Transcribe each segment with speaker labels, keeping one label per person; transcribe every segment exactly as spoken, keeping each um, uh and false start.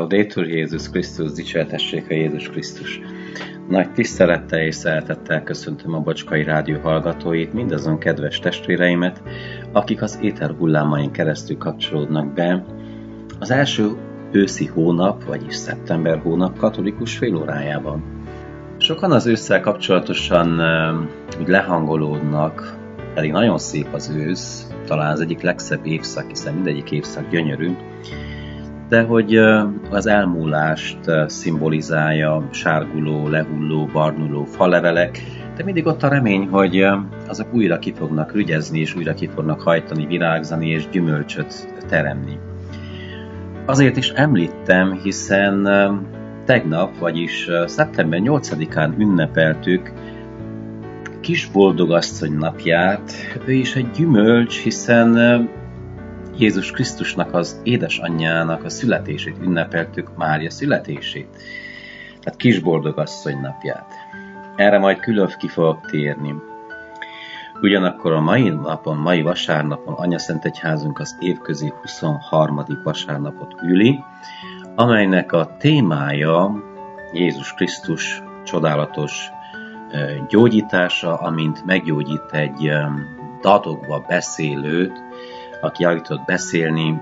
Speaker 1: Laudetur Jézus Krisztus, dicsértessék a Jézus Krisztus. Nagy tisztelettel és szeretettel köszöntöm a Bocskai Rádió hallgatóit, mindazon kedves testvéreimet, akik az éter hullámain keresztül kapcsolódnak be az első őszi hónap, vagyis szeptember hónap katolikus félórájában. Sokan az ősszel kapcsolatosan úgy lehangolódnak, pedig nagyon szép az ősz, talán az egyik legszebb évszak, hiszen mindegyik évszak gyönyörű, de hogy az elmúlást szimbolizálja sárguló, lehulló, barnuló falevelek, de mindig ott a remény, hogy azok újra ki fognak rügyezni, és újra ki fognak hajtani, virágzani, és gyümölcsöt teremni. Azért is említem, hiszen tegnap, vagyis szeptember nyolcadikán ünnepeltük Kis Boldogasszony napját. Ő is egy gyümölcs, hiszen Jézus Krisztusnak, az édesanyjának a születését ünnepeltük, Mária születését. Tehát Kis Boldogasszony napját. Erre majd külön ki fogok térni. Ugyanakkor a mai napon, mai vasárnapon Anyaszentegyházunk az évközi huszonharmadik vasárnapot üli, amelynek a témája Jézus Krisztus csodálatos gyógyítása, amint meggyógyít egy dadogva beszélőt, aki alig tudott beszélni,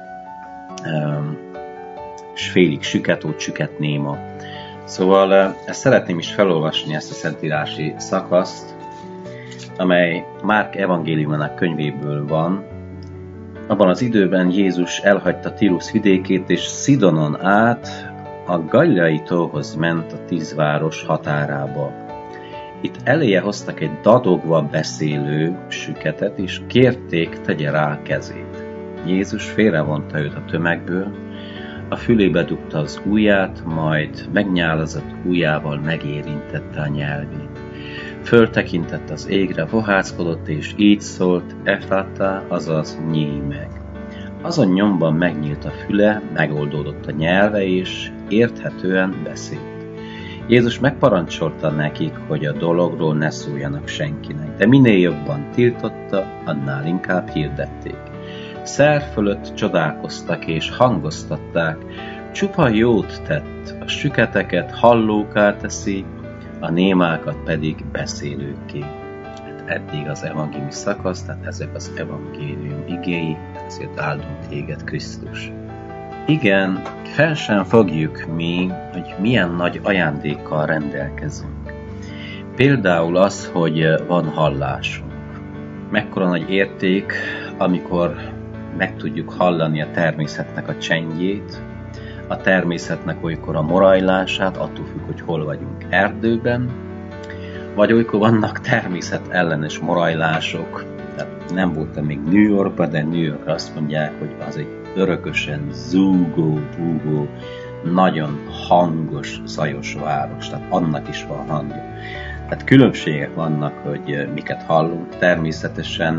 Speaker 1: és félig süket, úgy süket néma. Szóval ezt szeretném is felolvasni, ezt a szentírási szakaszt, amely Márk evangéliumának könyvéből van. Abban az időben Jézus elhagyta Tírus vidékét, és Szidonon át a Galileai tóhoz ment, a tíz város határába. Itt eléje hoztak egy dadogva beszélő süketet, és kérték, tegye rá a kezét. Jézus félrevonta őt a tömegből, a fülébe dugta az ujját, majd megnyálazott ujjával megérintette a nyelvét. Föltekintett az égre, voháckodott, és így szólt, Efata, azaz nyíj meg. Azon nyomban megnyílt a füle, megoldódott a nyelve, és érthetően beszélt. Jézus megparancsolta nekik, hogy a dologról ne szóljanak senkinek, de minél jobban tiltotta, annál inkább hirdették. Szer fölött csodálkoztak és hangoztatták, csupa jót tett, a süketeket hallóká teszi, a némákat pedig beszélőkké. Hát eddig az evangéliumi szakasz, tehát ezek az evangélium igéi, ezért áldunk téged, Krisztus. Igen, fel sem fogjuk mi, hogy milyen nagy ajándékkal rendelkezünk. Például az, hogy van hallásunk. Mekkora nagy érték, amikor meg tudjuk hallani a természetnek a csendjét, a természetnek olykor a morajlását, attól függ, hogy hol vagyunk, erdőben, vagy olykor vannak természet ellenes morajlások. Tehát nem voltam még New Yorkban, de New Yorkra azt mondják, hogy az egy örökösen zúgó, búgó, nagyon hangos, zajos város, tehát annak is van hangja. Tehát különbségek vannak, hogy miket hallunk. Természetesen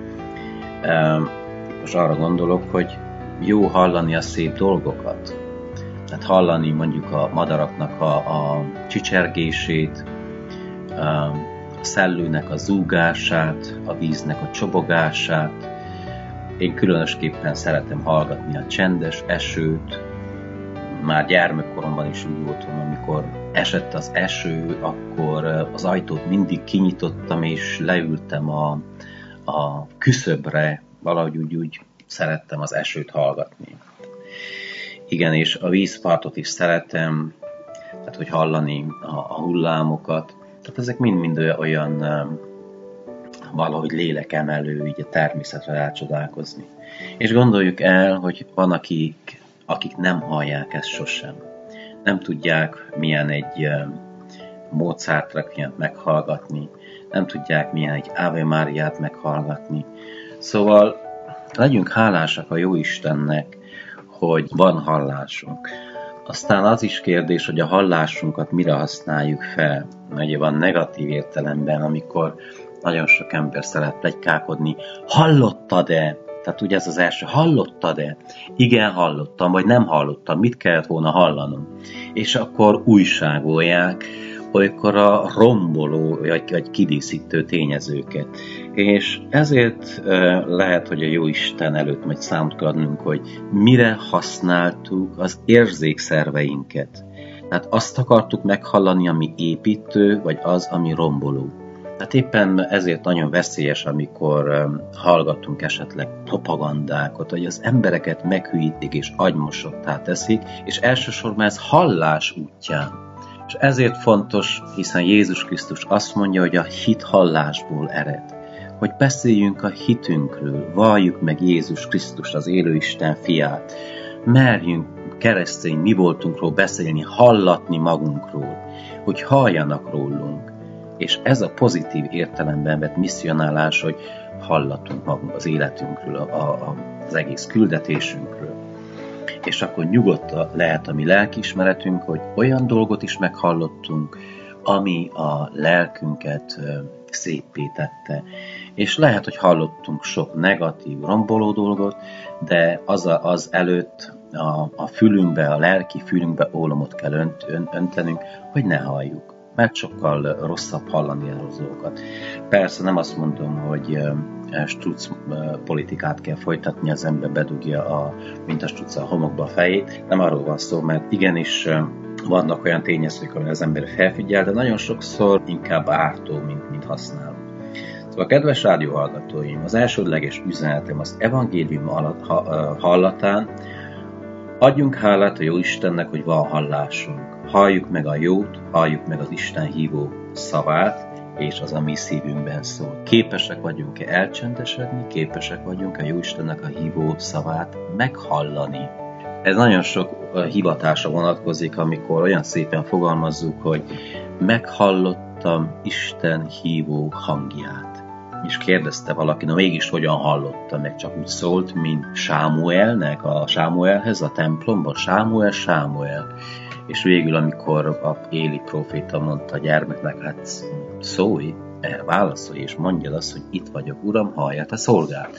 Speaker 1: most arra gondolok, hogy jó hallani a szép dolgokat. Tehát hallani mondjuk a madaraknak a, a csicsergését, a szellőnek a zúgását, a víznek a csobogását. Én különösképpen szeretem hallgatni a csendes esőt. Már gyermekkoromban is úgy voltam, amikor esett az eső, akkor az ajtót mindig kinyitottam, és leültem a, a küszöbre, valahogy úgy, úgy szerettem az esőt hallgatni. Igen, és a vízpartot is szeretem, tehát hogy hallani a, a hullámokat. Tehát ezek mind-mind olyan valahogy lélekemelő, így a természetre elcsodálkozni. És gondoljuk el, hogy van akik, akik nem hallják ezt sosem. Nem tudják, milyen egy Mozart requiemet meghallgatni, nem tudják, milyen egy Ave Mariát meghallgatni. Szóval legyünk hálásak a Jóistennek, hogy van hallásunk. Aztán az is kérdés, hogy a hallásunkat mire használjuk fel. Ugye van negatív értelemben, amikor nagyon sok ember szeret pletykálkodni. Hallottad-e? Tehát ugye ez az első, hallottad-e? Igen, hallottam, vagy nem hallottam, mit kellett volna hallanom? És akkor újságolják, olykor a romboló, vagy, vagy kidíszítő tényezőket. És ezért lehet, hogy a Jóisten előtt majd számot kell adnunk, hogy mire használtuk az érzékszerveinket. Tehát azt akartuk meghallani, ami építő, vagy az, ami romboló. Tehát éppen ezért nagyon veszélyes, amikor hallgatunk esetleg propagandákat, hogy az embereket meghűítik és agymosottá teszik, és elsősorban ez hallás útján. És ezért fontos, hiszen Jézus Krisztus azt mondja, hogy a hit hallásból ered. Hogy beszéljünk a hitünkről, valljuk meg Jézus Krisztus, az élő Isten fiát. Merjünk keresztény mi voltunkról beszélni, hallatni magunkról, hogy halljanak rólunk. És ez a pozitív értelemben vett misszionálás, hogy hallatunk magunk az életünkről, a, a, az egész küldetésünkről. És akkor nyugodt lehet a mi lelkiismeretünk, hogy olyan dolgot is meghallottunk, ami a lelkünket széppé tette. És lehet, hogy hallottunk sok negatív, romboló dolgot, de az, a, az előtt a, a fülünkbe, a lelki fülünkbe ólomot kell önt, ön, öntenünk, hogy ne halljuk. Mert sokkal rosszabb hallani el az dolgokat. Persze nem azt mondom, hogy struc politikát kell folytatni, az ember bedugja, a, mint a struc a homokba a fejét. Nem arról van szó, mert igenis vannak olyan tényezők, amire az ember felfigyel, de nagyon sokszor inkább ártó, mint, mint használó. Szóval, kedves rádióhallgatóim, az elsődleges üzenetem az evangélium hallatán, adjunk hálát a Jóistennek, hogy van hallásunk. Halljuk meg a jót, halljuk meg az Isten hívó szavát, és az a mi szívünkben szól. Képesek vagyunk-e elcsendesedni, képesek vagyunk-e Jóistennek a hívó szavát meghallani. Ez nagyon sok hivatásra vonatkozik, amikor olyan szépen fogalmazzuk, hogy meghallottam Isten hívó hangját. És kérdezte valaki, na mégis hogyan hallotta, meg csak úgy szólt, mint Sámuelnek, a Sámuelhez, a templomban, Sámuel, Sámuel. És végül, amikor a Éli próféta mondta a gyermeknek, hát szólj, válaszolj, és mondjad azt, hogy itt vagyok, Uram, hallja te szolgált.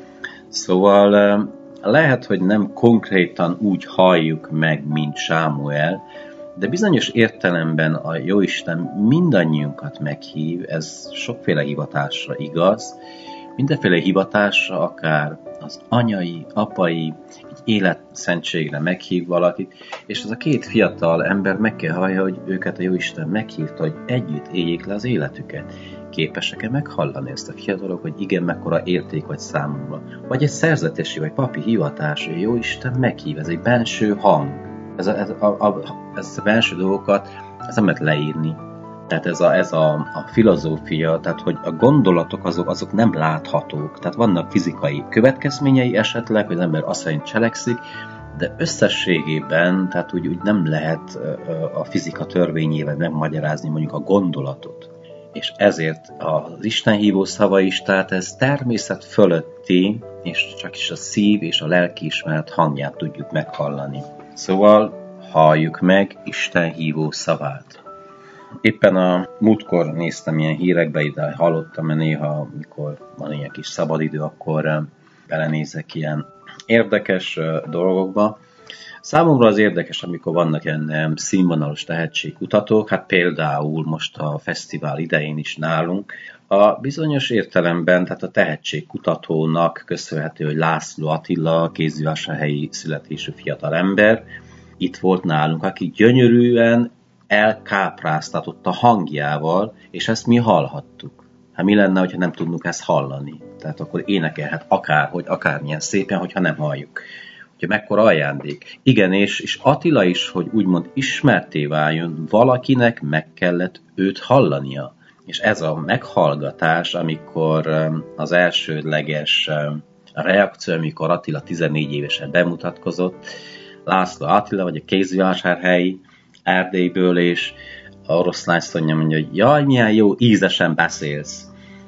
Speaker 1: Szóval lehet, hogy nem konkrétan úgy halljuk meg, mint Sámuel, de bizonyos értelemben a Jóisten mindannyiunkat meghív, ez sokféle hivatásra igaz, mindenféle hivatásra, akár az anyai, apai, egy életszentségre meghív valakit, és az a két fiatal ember meg kell hallja, hogy őket a Jóisten meghívta, hogy együtt éljék le az életüket. Képesek-e meghallani ezt a fiatalok, hogy igen, mekkora érték vagy számomra? Vagy egy szerzetesi vagy papi hivatás, hogy Jóisten meghív, ez egy benső hang. Ez a, ez a, a, ez a benső dolgokat, ez nem lehet leírni. Tehát ez a, ez a, a filozófia, tehát hogy a gondolatok azok, azok nem láthatók. Tehát vannak fizikai következményei esetleg, hogy az ember azt szerint cselekszik, de összességében, tehát úgy, úgy nem lehet a fizika törvényével megmagyarázni mondjuk a gondolatot. És ezért az Isten hívó szava is, tehát ez természet fölötti, és csak is a szív és a lelkiismeret hangját tudjuk meghallani. Szóval halljuk meg Isten hívó szavát. Éppen a múltkor néztem ilyen hírekbe, ide hallottam, mert néha, amikor van ilyen kis szabadidő, akkor belenézek ilyen érdekes dolgokba. Számomra az érdekes, amikor vannak ilyen színvonalos tehetségkutatók, hát például most a fesztivál idején is nálunk, a bizonyos értelemben, tehát a tehetségkutatónak köszönhető, hogy László Attila, kézivásárhelyi születésű fiatal ember, itt volt nálunk, aki gyönyörűen elkápráztatott a hangjával, és ezt mi hallhattuk. Hát mi lenne, hogyha nem tudnunk ezt hallani? Tehát akkor énekelhet akárhogy, akármilyen szépen, hogyha nem halljuk. Ugye mekkora ajándék. Igen, és, és Attila is, hogy úgymond ismerté váljon, valakinek meg kellett őt hallania. És ez a meghallgatás, amikor az elsődleges reakció, amikor Attila tizennégy évesen bemutatkozott, László Attila, vagy a kézivásárhelyi, Erdélyből, és a oroszlány Szonya mondja, hogy jaj, milyen jó, ízesen beszélsz.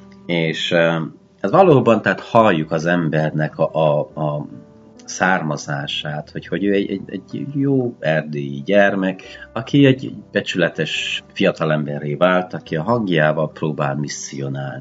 Speaker 1: És ez valóban, tehát halljuk az embernek a, a, a származását, hogy, hogy ő egy, egy, egy jó erdélyi gyermek, aki egy becsületes fiatalemberré vált, aki a hangjával próbál misszionálni.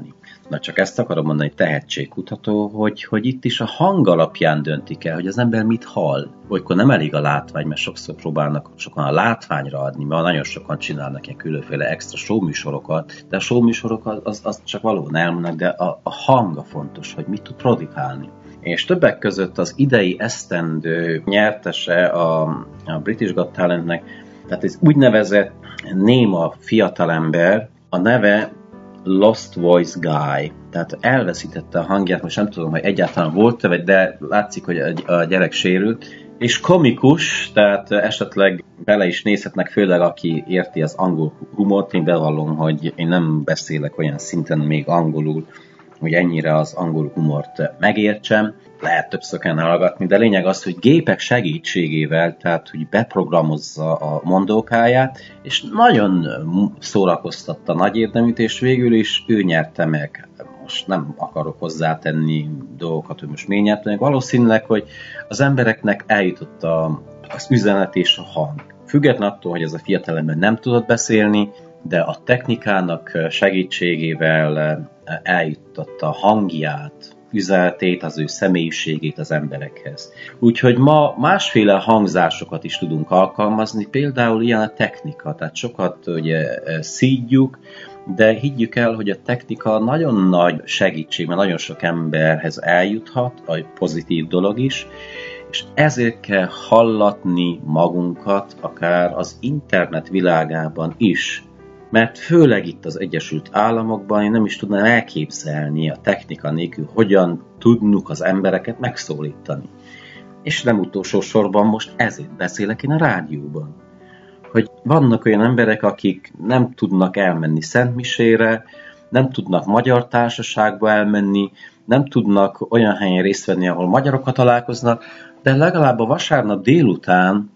Speaker 1: Na csak ezt akarom mondani, tehetségkutató, hogy, hogy itt is a hang alapján döntik el, hogy az ember mit hall. Olykor nem elég a látvány, mert sokszor próbálnak sokan a látványra adni, mert nagyon sokan csinálnak ilyen különféle extra showműsorokat, de a showműsorok az, az csak valóban elmondnak, de a, a hang a fontos, hogy mit tud produkálni. És többek között az idei esztendő nyertese a, a British Got Talentnek, tehát ez úgynevezett néma fiatalember, a neve Lost Voice Guy, tehát elveszítette a hangját, most nem tudom, hogy egyáltalán volt-e, de látszik, hogy a gyerek sérült, és komikus, tehát esetleg bele is nézhetnek, főleg aki érti az angol humort. Én bevallom, hogy én nem beszélek olyan szinten még angolul, hogy ennyire az angol humort megértsem, lehet többször kell hallgatni, de lényeg az, hogy gépek segítségével, tehát hogy beprogramozza a mondókáját, és nagyon szórakoztatta nagy érdeműt, és végül is ő nyerte meg. Most nem akarok hozzátenni dolgokat, hogy most miért nyerte meg. Valószínűleg, hogy az embereknek eljutott a, az üzenet és a hang. Független attól, hogy ez a fiatalember nem tudott beszélni, de a technikának segítségével eljuttatta a hangját, üzenetét, az ő személyiségét az emberekhez. Úgyhogy ma másféle hangzásokat is tudunk alkalmazni, például ilyen a technika, tehát sokat ugye szídjuk, de higgyük el, hogy a technika nagyon nagy segítség, mert nagyon sok emberhez eljuthat, a pozitív dolog is, és ezért kell hallatni magunkat, akár az internet világában is. Mert főleg itt az Egyesült Államokban én nem is tudnám elképzelni a technika nélkül, hogyan tudnunk az embereket megszólítani. És nem utolsó sorban most ezért beszélek én a rádióban. Hogy vannak olyan emberek, akik nem tudnak elmenni szentmisére, nem tudnak magyar társaságba elmenni, nem tudnak olyan helyen részt venni, ahol magyarokat találkoznak, de legalább a vasárnap délután,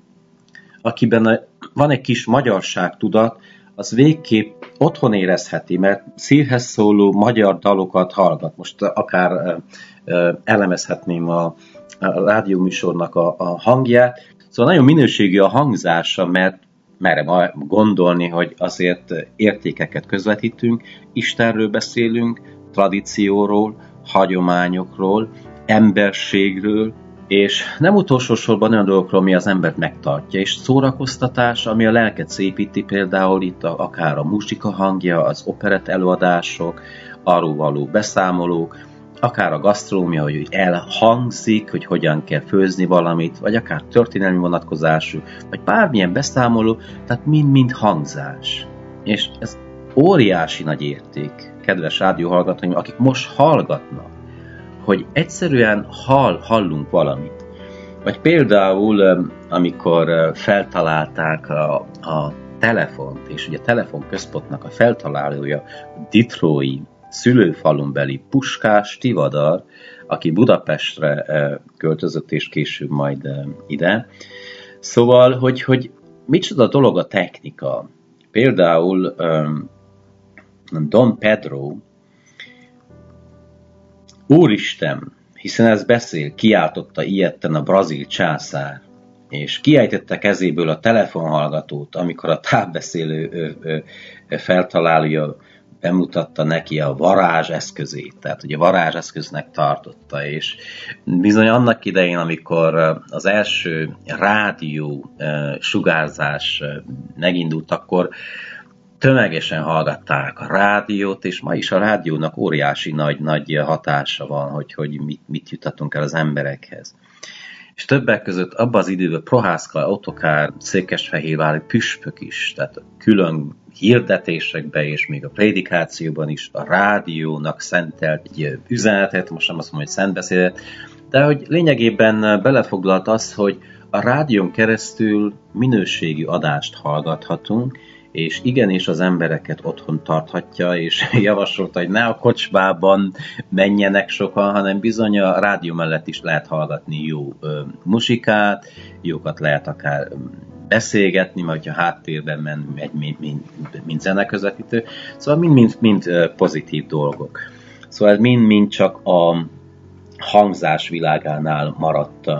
Speaker 1: akiben van egy kis magyarságtudat, az végképp otthon érezheti, mert szívhez szóló magyar dalokat hallgat. Most akár uh, uh, elemezhetném a, a rádióműsornak a, a hangját. Szóval nagyon minőségi a hangzása, mert merem gondolni, hogy azért értékeket közvetítünk, Istenről beszélünk, tradícióról, hagyományokról, emberségről, és nem utolsó sorban olyan dolgokról, ami az embert megtartja, és szórakoztatás, ami a lelket szépíti, például itt a, akár a muzsika hangja, az operett előadások, arról való beszámolók, akár a gasztronómia, hogy elhangzik, hogy hogyan kell főzni valamit, vagy akár történelmi vonatkozású, vagy bármilyen beszámoló, tehát mind-mind hangzás. És ez óriási nagy érték, kedves rádióhallgatóim, akik most hallgatnak, hogy egyszerűen hall, hallunk valamit. Vagy például, amikor feltalálták a, a telefont, és ugye a telefonközpontnak a feltalálója Detroit szülőfalunbeli Puskás Tivadar, aki Budapestre költözött, és később majd ide. Szóval, hogy, hogy micsoda dolog a technika. Például Don Pedro, Úristen, hiszen ez beszél, kiáltotta ijedten a brazil császár, és kiejtette kezéből a telefonhallgatót, amikor a távbeszélő ő, ő, ő feltalálója bemutatta neki a varázseszközét, tehát ugye varázseszköznek tartotta, és bizony annak idején, amikor az első rádió sugárzás megindult, akkor tömegesen hallgatták a rádiót, és ma is a rádiónak óriási nagy, nagy hatása van, hogy, hogy mit, mit jutatunk el az emberekhez. És többek között abban az időben Prohászka, Ottokár, Székesfehérvári püspök is, tehát külön hirdetésekben és még a prédikációban is a rádiónak szentelt egy üzenetet, most nem azt mondom, hogy szentbeszédet, de hogy lényegében belefoglalt az, hogy a rádión keresztül minőségi adást hallgathatunk, és igenis az embereket otthon tarthatja, és javasolta, hogy ne a kocsmában menjenek sokan, hanem bizony a rádió mellett is lehet hallgatni jó ö, muzsikát, jókat lehet akár beszélgetni, majd ha háttérben men egy mint, mint, mint zeneközvetítő. Szóval mind-mind mind pozitív dolgok. Szóval ez mind-mind csak a hangzás világánál maradt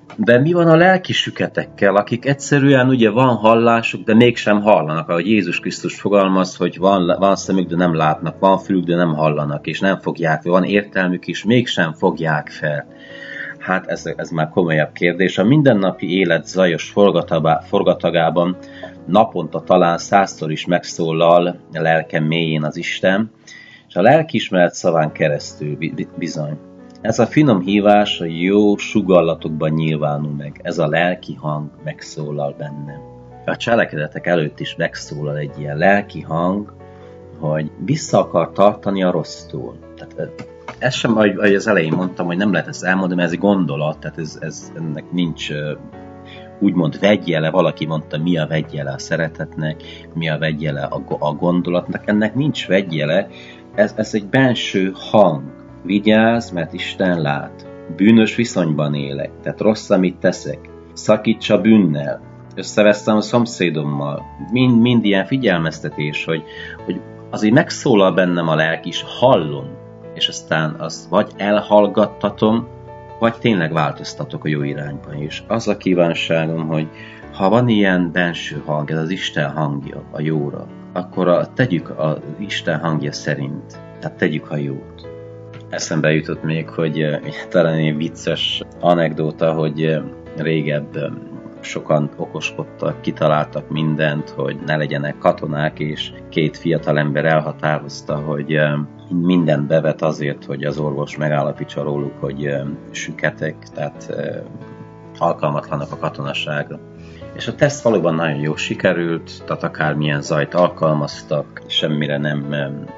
Speaker 1: De mi van a lelki süketekkel, akik egyszerűen ugye van hallásuk, de mégsem hallanak, ahogy Jézus Krisztus fogalmaz, hogy van, van szemük, de nem látnak, van fülük, de nem hallanak, és nem fogják fel, van értelmük is, mégsem fogják fel. Hát ez, ez már komolyabb kérdés. A mindennapi élet zajos forgatagában naponta talán százszor is megszólal a lelkem mélyén az Isten, és a lelkiismeret szaván keresztül bizony. Ez a finom hívás a jó sugallatokban nyilvánul meg. Ez a lelki hang megszólal bennem. A cselekedetek előtt is megszólal egy ilyen lelki hang, hogy vissza akar tartani a rossztól. Tehát ez sem, ahogy az elején mondtam, hogy nem lehet ezt elmondani, mert ez egy gondolat, tehát ez, ez, ennek nincs úgymond vegyjele, valaki mondta, mi a vegyjele a szeretetnek, mi a vegyjele a, a gondolatnak, ennek nincs vegyjele, ez, ez egy benső hang. Vigyázz, mert Isten lát. Bűnös viszonyban élek, tehát rossz, amit teszek. Szakíts a bűnnel. Összevesztem a szomszédommal. Mind, mind ilyen figyelmeztetés, hogy, hogy azért megszólal bennem a lelki is, hallom, és aztán azt vagy elhallgattatom, vagy tényleg változtatok a jó irányba is. Az a kívánságom, hogy ha van ilyen benső hang, ez az Isten hangja a jóra, akkor a, tegyük az Isten hangja szerint, tehát tegyük a jót. Eszembe jutott még, hogy talán egy vicces anekdóta, hogy régebb sokan okoskodtak, kitaláltak mindent, hogy ne legyenek katonák, és két fiatalember elhatározta, hogy mindent bevet azért, hogy az orvos megállapítsa róluk, hogy süketek, tehát alkalmatlanak a katonaságra. És a teszt valóban nagyon jól sikerült, tehát akármilyen zajt alkalmaztak, semmire nem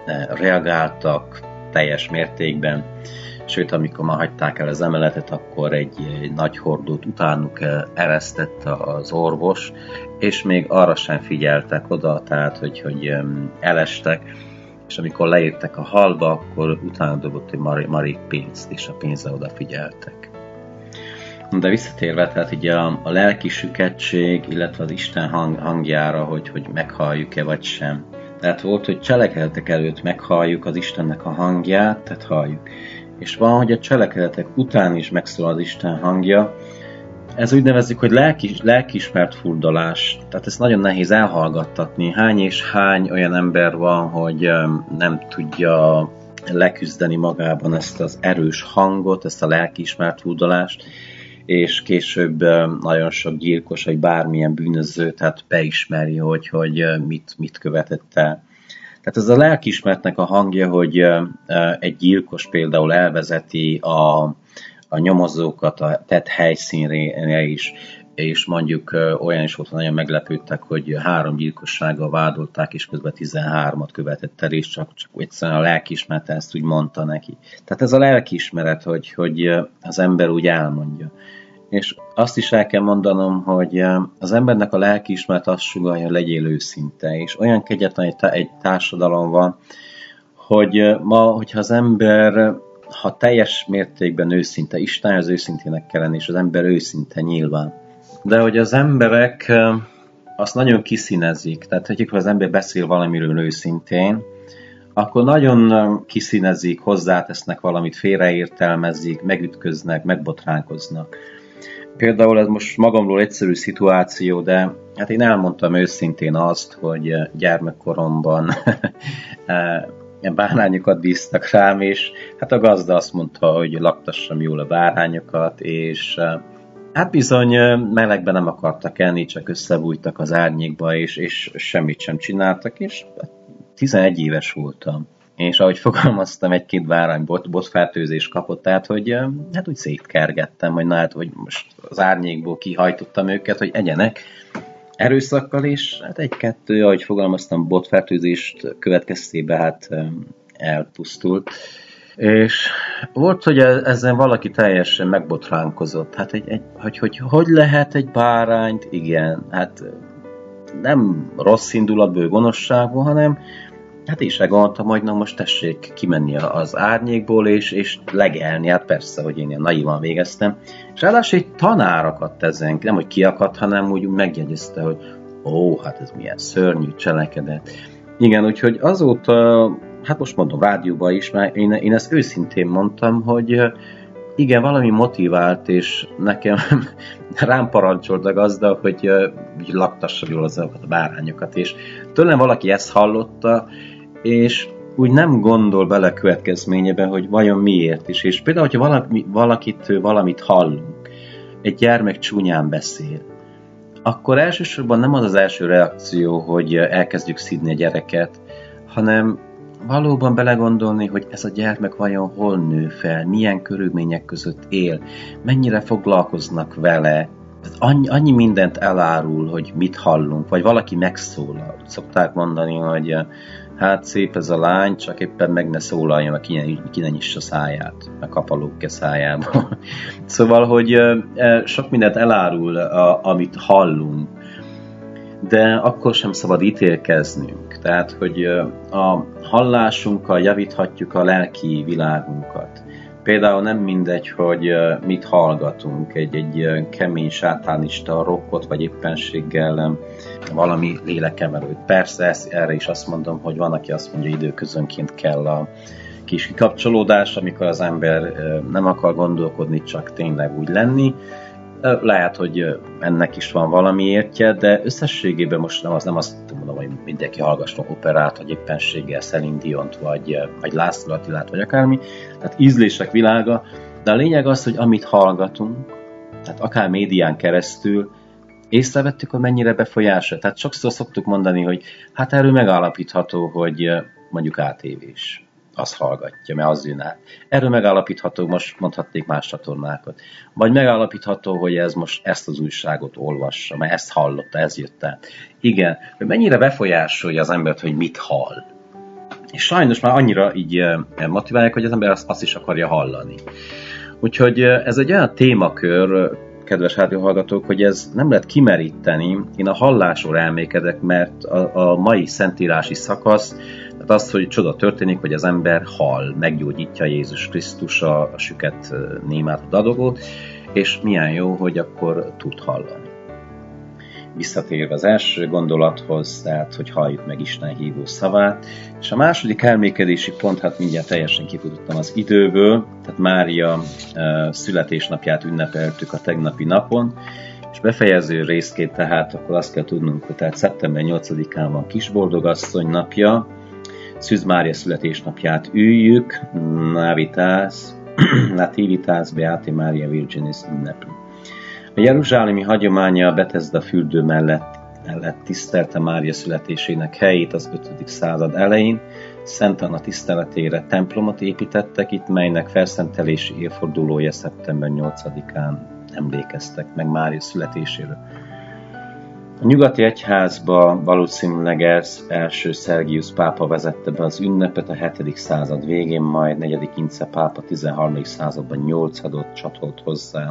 Speaker 1: reagáltak teljes mértékben. Sőt, amikor már hagyták el az emeletet, akkor egy, egy nagy hordót utánuk eresztett az orvos, és még arra sem figyeltek oda, tehát, hogy, hogy elestek, és amikor leértek a halba, akkor utána dobott egy mar- marék pénzt, és a pénzre odafigyeltek. De visszatérve, tehát ugye a, a lelki süketség, illetve az Isten hang, hangjára, hogy, hogy meghalljuk-e vagy sem. Tehát volt, hogy cselekedetek előtt meghalljuk az Istennek a hangját, tehát halljuk. És van, hogy a cselekedetek után is megszól az Isten hangja. Ez úgy nevezzük, hogy lelki, lelkiismert furdalás. Tehát ezt nagyon nehéz elhallgattatni. Hány és hány olyan ember van, hogy nem tudja leküzdeni magában ezt az erős hangot, ezt a lelkiismert furdalást, és később nagyon sok gyilkos, vagy bármilyen bűnöző, tehát beismeri, hogy, hogy mit, mit követett el. Tehát ez a lelkiismeretnek a hangja, hogy egy gyilkos például elvezeti a, a nyomozókat a tett helyszínre is, és mondjuk olyan is volt, nagyon meglepődtek, hogy három gyilkossággal vádolták, és közben tizenhármat követett el, és csak, csak egyszerűen a lelkiismerete ezt úgy mondta neki. Tehát ez a lelkiismeret, hogy, hogy az ember úgy elmondja. És azt is el kell mondanom, hogy az embernek a lelkiismeret azt sugallja, hogy legyél őszinte, és olyan kegyetlen egy társadalom van, hogy ma, hogyha az ember, ha teljes mértékben őszinte, Isten az őszintének kell lenni, és az ember őszinte nyilván. De hogy az emberek azt nagyon kiszínezik, tehát hogy az ember beszél valamiről őszintén, akkor nagyon kiszínezik, hozzátesznek valamit, félreértelmezik, megütköznek, megbotránkoznak. Például ez most magamról egyszerű szituáció, de hát én elmondtam őszintén azt, hogy gyermekkoromban bárányokat bíztak rám, és hát a gazda azt mondta, hogy laktassam jól a bárányokat, és hát bizony melegben nem akartak enni, csak összebújtak az árnyékba, és, és semmit sem csináltak, és tizenegy éves voltam. És ahogy fogalmaztam, egy-két bárány bot, botfertőzés kapott, tehát hogy hát úgy szétkergettem, hogy na hát, hogy most az árnyékból kihajtottam őket, hogy egyenek erőszakkal, és hát egy-kettő, ahogy fogalmaztam, botfertőzést következtében hát elpusztult. És volt, hogy ezzel valaki teljesen megbotránkozott. Hát egy, egy, hogy, hogy hogy lehet egy bárányt, igen, hát nem rossz indulatból, gonoszságból, hanem hát én sem gondoltam, hogy na most tessék kimenni az árnyékból, és, és legelni, hát persze, hogy én ilyen naivan végeztem. És ráadásul egy tanár akadt ezen, nem hogy kiakadt, hanem úgy megjegyezte, hogy ó, hát ez milyen szörnyű cselekedet. Igen, úgyhogy azóta, hát most mondom rádióban is, mert én, én ezt őszintén mondtam, hogy igen, valami motivált, és nekem rám parancsolt a gazda, hogy uh, laktassam jól azokat a bárányokat, és tőlem valaki ezt hallotta, és úgy nem gondol bele következményebe, hogy vajon miért is. És például, hogyha valaki, valakitől valamit hallunk, egy gyermek csúnyán beszél, akkor elsősorban nem az az első reakció, hogy elkezdjük szidni a gyereket, hanem valóban belegondolni, hogy ez a gyermek vajon hol nő fel, milyen körülmények között él, mennyire foglalkoznak vele. Annyi, annyi mindent elárul, hogy mit hallunk, vagy valaki megszólal. Szokták mondani, hogy hát szép ez a lány, csak éppen meg ne szólaljon, mert ki, ki ne nyissa száját, meg kapalók-e szájába. Szóval, hogy sok mindent elárul, a, amit hallunk, de akkor sem szabad ítélkeznünk. Tehát, hogy a hallásunkkal javíthatjuk a lelki világunkat. Például nem mindegy, hogy mit hallgatunk, egy, egy kemény sátánista rockot, vagy éppenséggel valami lélekemelőt. Persze erre is azt mondom, hogy van, aki azt mondja, időközönként kell a kis kikapcsolódás, amikor az ember nem akar gondolkodni, csak tényleg úgy lenni. Lehet, hogy ennek is van valami értje, de összességében most nem, az, nem azt mondom, hogy mindenki hallgasson operát, vagy éppenséggel Celine Diont, vagy, vagy László Attilát, vagy akármi. Tehát ízlések világa, de a lényeg az, hogy amit hallgatunk, tehát akár médián keresztül, észrevettük, hogy mennyire befolyása. Tehát sokszor szoktuk mondani, hogy hát erről megállapítható, hogy mondjuk á té vés. Azt hallgatja, mert az jön át. Erről megállapítható, most mondhatnék más csatornákat. Vagy megállapítható, hogy ez most ezt az újságot olvassa, mert ezt hallotta, ez jött át. Igen, hogy mennyire befolyásolja az embert, hogy mit hall. És sajnos már annyira így motiválják, hogy az ember azt, azt is akarja hallani. Úgyhogy ez egy olyan témakör, kedves rádióhallgatók, hogy ez nem lehet kimeríteni. Én a hallásról elmékedek, mert a, a mai szentírási szakasz, tehát az, hogy csoda történik, hogy az ember hall, meggyógyítja Jézus Krisztus a, a süket némát, a dadogót, és milyen jó, hogy akkor tud hallani. Visszatérve az első gondolathoz, tehát, hogy halljuk meg Isten hívó szavát, és a második elmékedési pont, hát mindjárt teljesen kifutottam az időből, tehát Mária uh, születésnapját ünnepeltük a tegnapi napon, és befejező részként tehát akkor azt kell tudnunk, hogy tehát szeptember nyolcadikán van Kisboldogasszony napja, Szűz Mária születésnapját üljük, Navitas, Nativitas Beate Maria Virginis ünnepli. A jeruzsálemi hagyománya a Betesda fürdő mellett, mellett tisztelte Mária születésének helyét az ötödik század elején. Szent Anna tiszteletére templomot építettek itt, melynek felszentelési évfordulója szeptember nyolcadikán emlékeztek meg Mária születéséről. A nyugati egyházba valószínűleg első Szergius pápa vezette be az ünnepet a hetedik század végén, majd negyedik Ince pápa tizenharmadik században nyolcadot csatolt hozzá,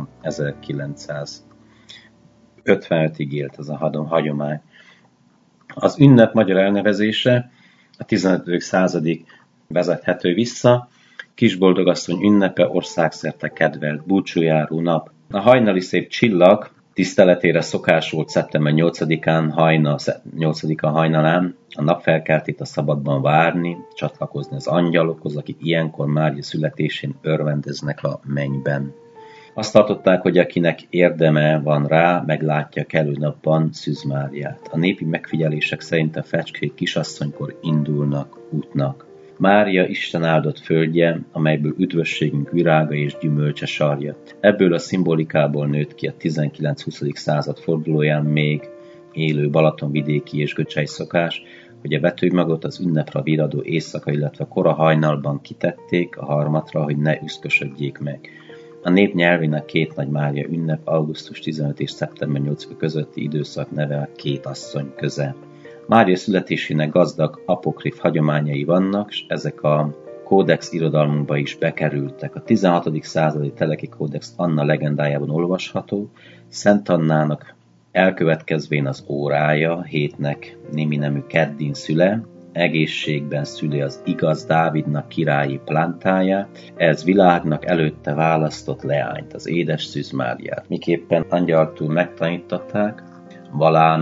Speaker 1: ezerkilencszázötvenötig élt ez a hagyomány. Az ünnep magyar elnevezése a tizenötödik századig vezethető vissza, Kisboldogasszony ünnepe országszerte kedvelt búcsújáró nap. A hajnali szép csillag tiszteletére szokás volt szeptember nyolcadikán, hajna, nyolcadika hajnalán a napfelkeltét a szabadban várni, csatlakozni az angyalokhoz, akik ilyenkor Mária születésén örvendeznek a mennyben. Azt tartották, hogy akinek érdeme van rá, meglátja kellő napban Szűz Máriát. A népi megfigyelések szerint a fecskék kisasszonykor indulnak útnak. Mária Isten áldott földje, amelyből üdvösségünk virága és gyümölcse sarja. Ebből a szimbolikából nőtt ki a tizenkilenc-huszadik század fordulóján még élő balatonvidéki és göcsei szokás, hogy a vetőmagot az ünnepre viradó éjszaka, illetve kora hajnalban kitették a harmatra, hogy ne üszkösödjék meg. A nép nyelvének két nagy Mária ünnep augusztus tizenötödike és szeptember nyolcadika közötti időszak neve a két asszony köze. Mária születésének gazdag apokrif hagyományai vannak, és ezek a kódex irodalmunkba is bekerültek. A tizenhatodik századi Teleki kódex Anna legendájában olvasható, Szent Annának elkövetkezvén az órája, hétnek némi nemű Keddin szüle, egészségben szüli az igaz Dávidnak királyi plántáját, ez világnak előtte választott leányt, az édes Szűz Máriát. Miképpen angyaltól megtanították, Valának,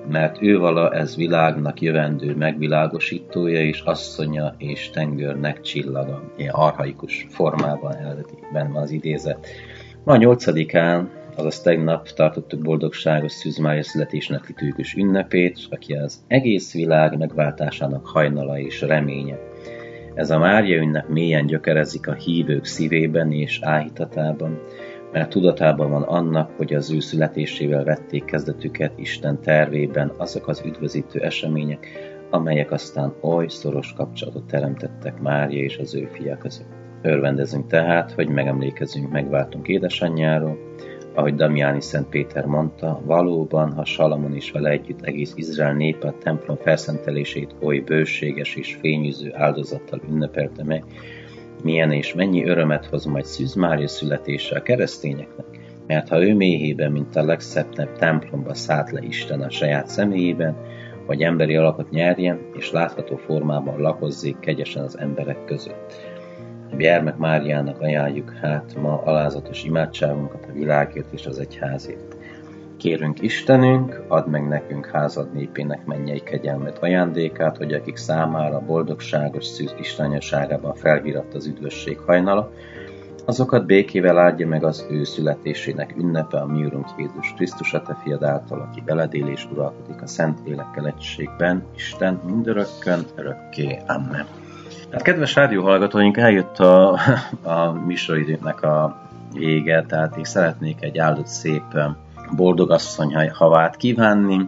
Speaker 1: mert ő vala ez világnak jövendő megvilágosítója, és asszonya és tengőrnek csillaga. Ilyen archaikus formában eredetiben van az idézet. Ma a nyolcadikán, azaz tegnap tartottuk boldogságos Szűz Mária születésnek liturgikus ünnepét, aki az egész világ megváltásának hajnala és reménye. Ez a Mária ünnep mélyen gyökerezik a hívők szívében és áhítatában, mert tudatában van annak, hogy az ő születésével vették kezdetüket Isten tervében azok az üdvözítő események, amelyek aztán oly szoros kapcsolatot teremtettek Mária és az ő fia között. Örvendezünk tehát, hogy megemlékezünk megváltunk édesanyjáról, ahogy Damiani Szent Péter mondta, valóban, ha Salamon is vele együtt egész Izrael népe a templom felszentelését oly bőséges és fényűző áldozattal ünnepelte meg, milyen és mennyi örömet hoz majd Szűz Mária születése a keresztényeknek, mert ha ő méhében, mint a legszebb templomba szállt le Isten a saját személyében, hogy emberi alakot nyerjen, és látható formában lakozzék kegyesen az emberek között. A gyermek Máriának ajánljuk hát ma alázatos imádságunkat a világért és az egyházért. Kérünk Istenünk, add meg nekünk házad népének mennyei kegyelmet ajándékát, hogy akik számára boldogságos szűz istenanyaságában felviratt az üdvösség hajnala, azokat békével áldja meg az ő születésének ünnepe, a mi Urunk Jézus Krisztus, a te fiad által, aki veled él és uralkodik a Szent Lélekkel egységben, Isten mindörökkön, örökké. Amen. Hát kedves rádióhallgatóink, eljött a, a műsoridőnknek a vége, tehát én szeretnék egy áldott szép boldogasszony havát kívánni,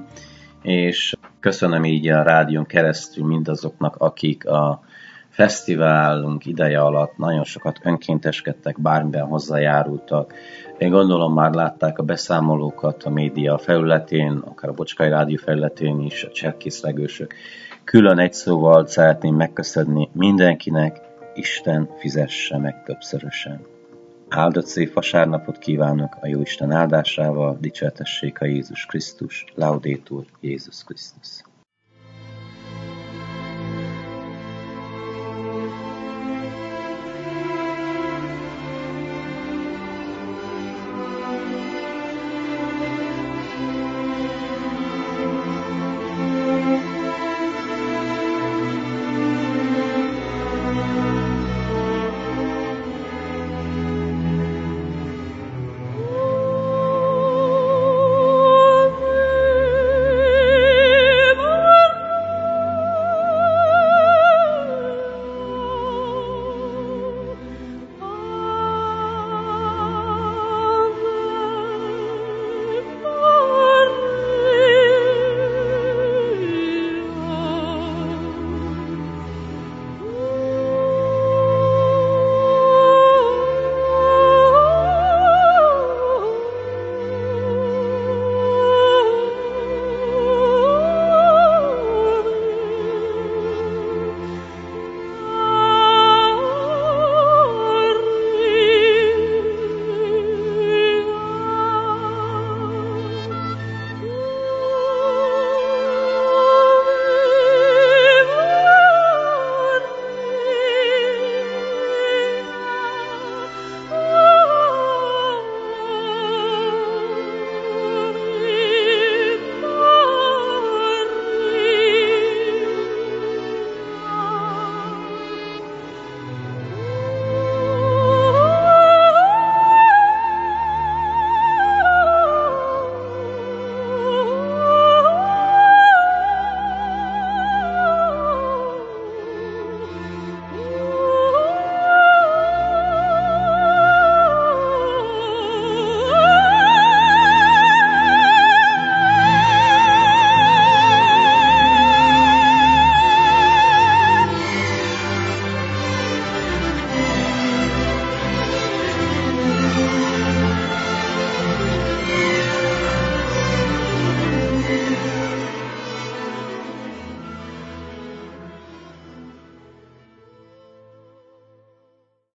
Speaker 1: és köszönöm így a rádión keresztül mindazoknak, akik a fesztiválunk ideje alatt nagyon sokat önkénteskedtek, bármiben hozzájárultak. Én gondolom már látták a beszámolókat a média felületén, akár a Bocskai Rádió felületén is, a cserkészlegősök. Külön egy szóval szeretném megköszönni mindenkinek, Isten fizesse meg többszörösen. Áldott szép vasárnapot kívánok a Jóisten áldásával, dicsértessék a Jézus Krisztus, Laudetur Jézus Krisztus.